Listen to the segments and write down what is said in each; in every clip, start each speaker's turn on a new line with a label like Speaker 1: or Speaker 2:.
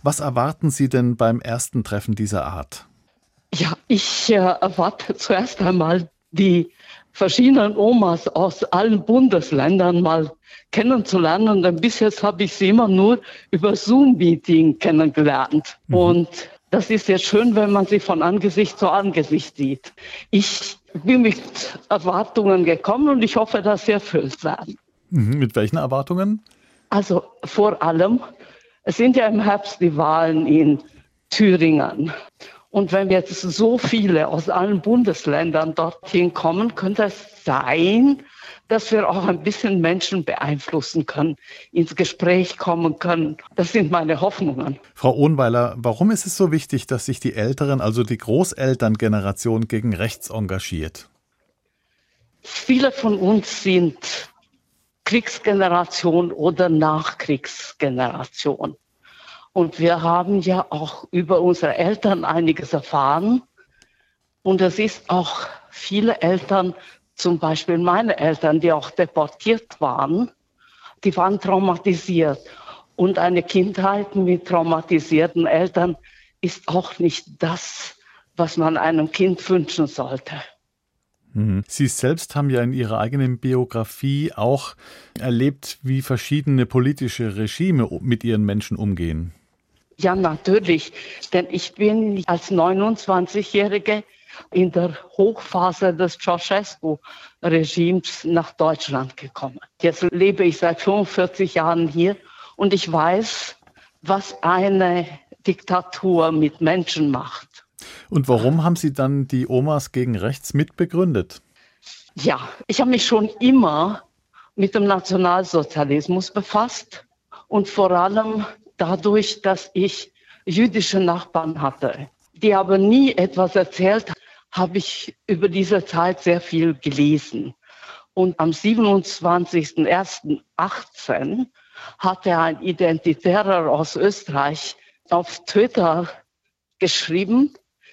Speaker 1: Was erwarten Sie denn beim ersten Treffen dieser Art?
Speaker 2: Ja, ich erwarte zuerst einmal die verschiedenen Omas aus allen Bundesländern mal kennenzulernen. Denn bis jetzt habe ich sie immer nur über Zoom-Meeting kennengelernt. Und das ist jetzt schön, wenn man sie von Angesicht zu Angesicht sieht. Ich bin mit Erwartungen gekommen und ich hoffe, dass sie erfüllt werden.
Speaker 1: Mit welchen Erwartungen?
Speaker 2: Also vor allem, es sind ja im Herbst die Wahlen in Thüringen. Und wenn jetzt so viele aus allen Bundesländern dorthin kommen, könnte es sein, dass wir auch ein bisschen Menschen beeinflussen können, ins Gespräch kommen können. Das sind meine Hoffnungen.
Speaker 1: Frau Ohnweiler, warum ist es so wichtig, dass sich die älteren, also die Großelterngeneration gegen rechts engagiert?
Speaker 2: Viele von uns sind Kriegsgeneration oder Nachkriegsgeneration. Und wir haben ja auch über unsere Eltern einiges erfahren. Und es ist auch viele Eltern, zum Beispiel meine Eltern, die auch deportiert waren, die waren traumatisiert. Und eine Kindheit mit traumatisierten Eltern ist auch nicht das, was man einem Kind wünschen sollte.
Speaker 1: Sie selbst haben ja in Ihrer eigenen Biografie auch erlebt, wie verschiedene politische Regime mit ihren Menschen umgehen.
Speaker 2: Ja, natürlich, denn ich bin als 29-Jährige in der Hochphase des Ceausescu-Regimes nach Deutschland gekommen. Jetzt lebe ich seit 45 Jahren hier und ich weiß, was eine Diktatur mit Menschen macht.
Speaker 1: Und warum haben Sie dann die Omas gegen rechts mitbegründet?
Speaker 2: Ja, ich habe mich schon immer mit dem Nationalsozialismus befasst und vor allem dadurch, dass ich jüdische Nachbarn hatte, die aber nie etwas erzählt haben, habe ich über diese Zeit sehr viel gelesen. Und am 27.01.18 hatte ein Identitärer aus Österreich auf Twitter geschrieben,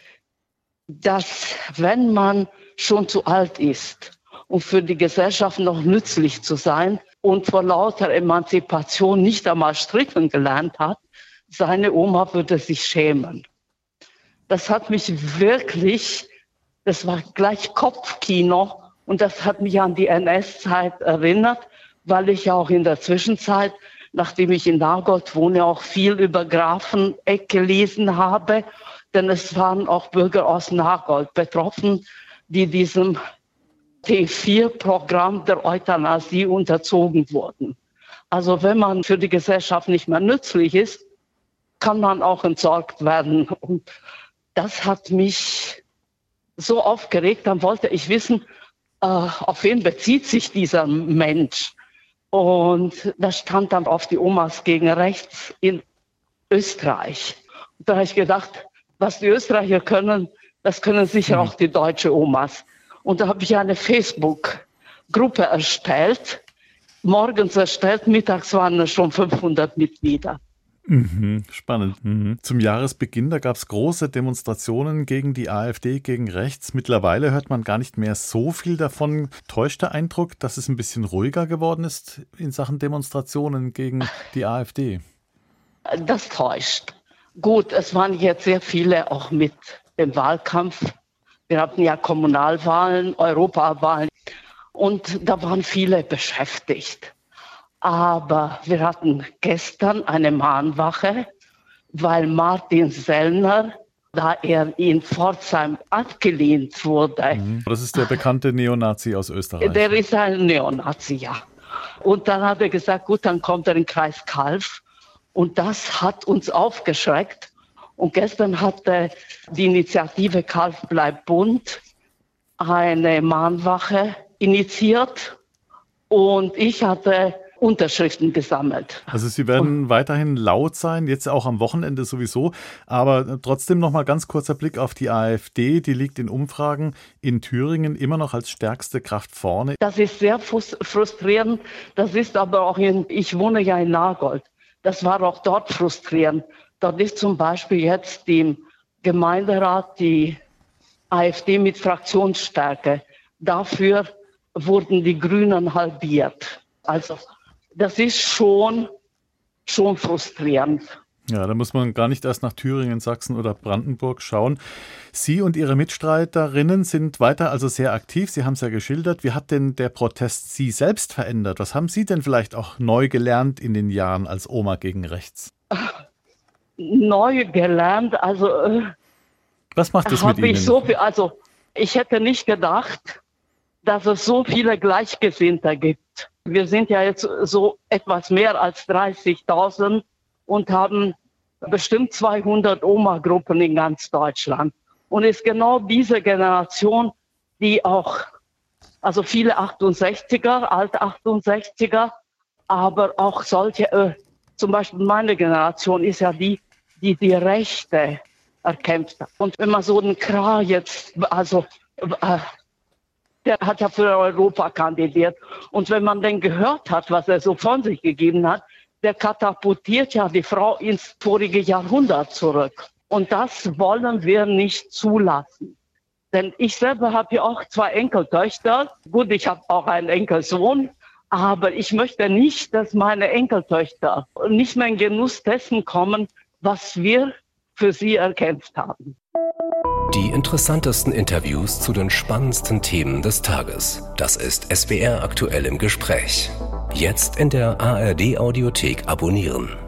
Speaker 2: dass wenn man schon zu alt ist, um für die Gesellschaft noch nützlich zu sein und vor lauter Emanzipation nicht einmal stricken gelernt hat, seine Oma würde sich schämen. Das hat mich wirklich, das war gleich Kopfkino und das hat mich an die NS-Zeit erinnert, weil ich auch in der Zwischenzeit, nachdem ich in Nagold wohne, auch viel über Grafeneck gelesen habe, denn es waren auch Bürger aus Nagold betroffen, die diesem T4-Programm der Euthanasie unterzogen wurden. Also wenn man für die Gesellschaft nicht mehr nützlich ist, kann man auch entsorgt werden. Und das hat mich so aufgeregt, dann wollte ich wissen, auf wen bezieht sich dieser Mensch. Und das stand dann auf die Omas gegen rechts in Österreich. Und da habe ich gedacht, was die Österreicher können, das können sicher auch die deutsche Omas. Und da habe ich eine Facebook-Gruppe erstellt, morgens erstellt, mittags waren es schon 500 Mitglieder.
Speaker 1: Spannend. Zum Jahresbeginn, da gab es große Demonstrationen gegen die AfD, gegen rechts. Mittlerweile hört man gar nicht mehr so viel davon. Täuscht der Eindruck, dass es ein bisschen ruhiger geworden ist in Sachen Demonstrationen gegen die AfD?
Speaker 2: Das täuscht. Gut, es waren jetzt sehr viele auch mit dem Wahlkampf. Wir hatten ja Kommunalwahlen, Europawahlen und da waren viele beschäftigt. Aber wir hatten gestern eine Mahnwache, weil Martin Sellner, da er in Pforzheim abgelehnt wurde.
Speaker 1: Das ist der bekannte Neonazi aus Österreich.
Speaker 2: Der ist ein Neonazi, ja. Und dann hat er gesagt, gut, dann kommt er in den Kreis Calw. Und das hat uns aufgeschreckt. Und gestern hatte die Initiative Calw bleibt bunt eine Mahnwache initiiert. Und ich hatte Unterschriften gesammelt.
Speaker 1: Also Sie werden weiterhin laut sein, jetzt auch am Wochenende sowieso. Aber trotzdem noch mal ganz kurzer Blick auf die AfD. Die liegt in Umfragen in Thüringen immer noch als stärkste Kraft vorne.
Speaker 2: Das ist sehr frustrierend. Das ist aber auch ich wohne ja in Nagold. Das war auch dort frustrierend. Dort ist zum Beispiel jetzt im Gemeinderat die AfD mit Fraktionsstärke. Dafür wurden die Grünen halbiert. Also das ist schon frustrierend.
Speaker 1: Ja, da muss man gar nicht erst nach Thüringen, Sachsen oder Brandenburg schauen. Sie und Ihre Mitstreiterinnen sind weiter also sehr aktiv. Sie haben es ja geschildert. Wie hat denn der Protest Sie selbst verändert? Was haben Sie denn vielleicht auch neu gelernt in den Jahren als Oma gegen Rechts?
Speaker 2: Neu gelernt, also
Speaker 1: was macht das mit Ihnen?
Speaker 2: Ich hätte nicht gedacht, dass es so viele Gleichgesinnte gibt. Wir sind ja jetzt so etwas mehr als 30.000 und haben bestimmt 200 Oma-Gruppen in ganz Deutschland. Und es ist genau diese Generation, die auch, also viele 68er, alte 68er, aber auch solche, zum Beispiel meine Generation ist ja die Rechte erkämpft hat. Und wenn man so einen Krah jetzt, der hat ja für Europa kandidiert. Und wenn man dann gehört hat, was er so von sich gegeben hat, der katapultiert ja die Frau ins vorige Jahrhundert zurück. Und das wollen wir nicht zulassen. Denn ich selber habe ja auch 2 Enkeltöchter. Gut, ich habe auch einen Enkelsohn. Aber ich möchte nicht, dass meine Enkeltöchter nicht mehr in Genuss dessen kommen, was wir für sie erkämpft haben.
Speaker 3: Die interessantesten Interviews zu den spannendsten Themen des Tages. Das ist SWR aktuell im Gespräch. Jetzt in der ARD Audiothek abonnieren.